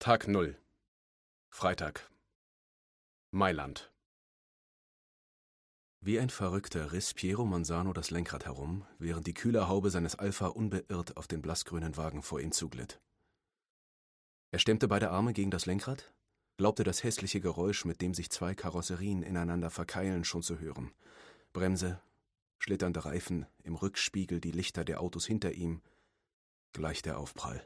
Tag 0. Freitag. Mailand. Wie ein Verrückter riss Piero Manzano das Lenkrad herum, während die Kühlerhaube seines Alpha unbeirrt auf den blassgrünen Wagen vor ihm zuglitt. Er stemmte beide Arme gegen das Lenkrad, glaubte das hässliche Geräusch, mit dem sich zwei Karosserien ineinander verkeilen, schon zu hören. Bremse, schlitternde Reifen, im Rückspiegel die Lichter der Autos hinter ihm, gleich der Aufprall.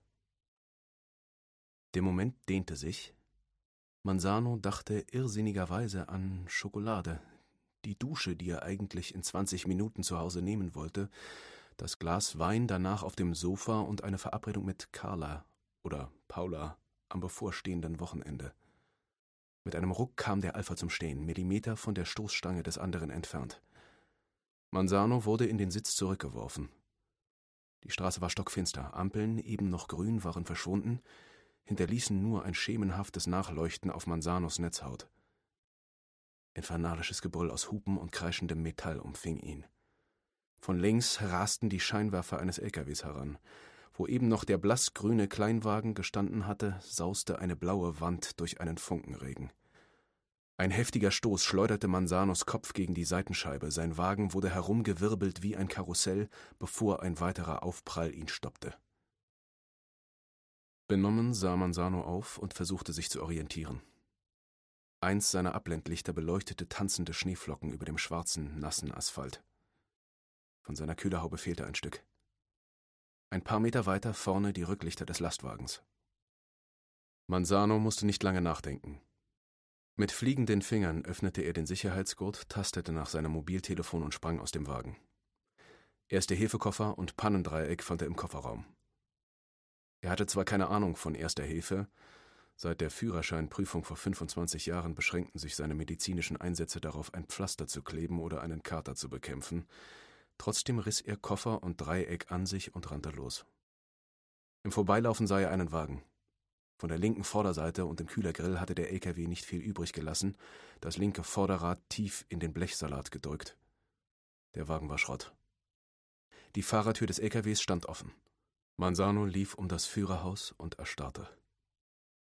Der Moment dehnte sich. Manzano dachte irrsinnigerweise an Schokolade, die Dusche, die er eigentlich in 20 Minuten zu Hause nehmen wollte, das Glas Wein danach auf dem Sofa und eine Verabredung mit Carla oder Paula am bevorstehenden Wochenende. Mit einem Ruck kam der Alpha zum Stehen, Millimeter von der Stoßstange des anderen entfernt. Manzano wurde in den Sitz zurückgeworfen. Die Straße war stockfinster, Ampeln, eben noch grün, waren verschwunden, hinterließen nur ein schemenhaftes Nachleuchten auf Manzanos Netzhaut. Infernalisches Gebrüll aus Hupen und kreischendem Metall umfing ihn. Von links rasten die Scheinwerfer eines LKWs heran. Wo eben noch der blassgrüne Kleinwagen gestanden hatte, sauste eine blaue Wand durch einen Funkenregen. Ein heftiger Stoß schleuderte Manzanos Kopf gegen die Seitenscheibe. Sein Wagen wurde herumgewirbelt wie ein Karussell, bevor ein weiterer Aufprall ihn stoppte. Benommen sah Manzano auf und versuchte sich zu orientieren. Eins seiner Abblendlichter beleuchtete tanzende Schneeflocken über dem schwarzen, nassen Asphalt. Von seiner Kühlerhaube fehlte ein Stück. Ein paar Meter weiter vorne die Rücklichter des Lastwagens. Manzano musste nicht lange nachdenken. Mit fliegenden Fingern öffnete er den Sicherheitsgurt, tastete nach seinem Mobiltelefon und sprang aus dem Wagen. Erste-Hilfe-Koffer und Pannendreieck fand er im Kofferraum. Er hatte zwar keine Ahnung von Erster Hilfe, seit der Führerscheinprüfung vor 25 Jahren beschränkten sich seine medizinischen Einsätze darauf, ein Pflaster zu kleben oder einen Kater zu bekämpfen. Trotzdem riss er Koffer und Dreieck an sich und rannte los. Im Vorbeilaufen sah er einen Wagen. Von der linken Vorderseite und dem Kühlergrill hatte der LKW nicht viel übrig gelassen, das linke Vorderrad tief in den Blechsalat gedrückt. Der Wagen war Schrott. Die Fahrertür des LKWs stand offen. Manzano lief um das Führerhaus und erstarrte.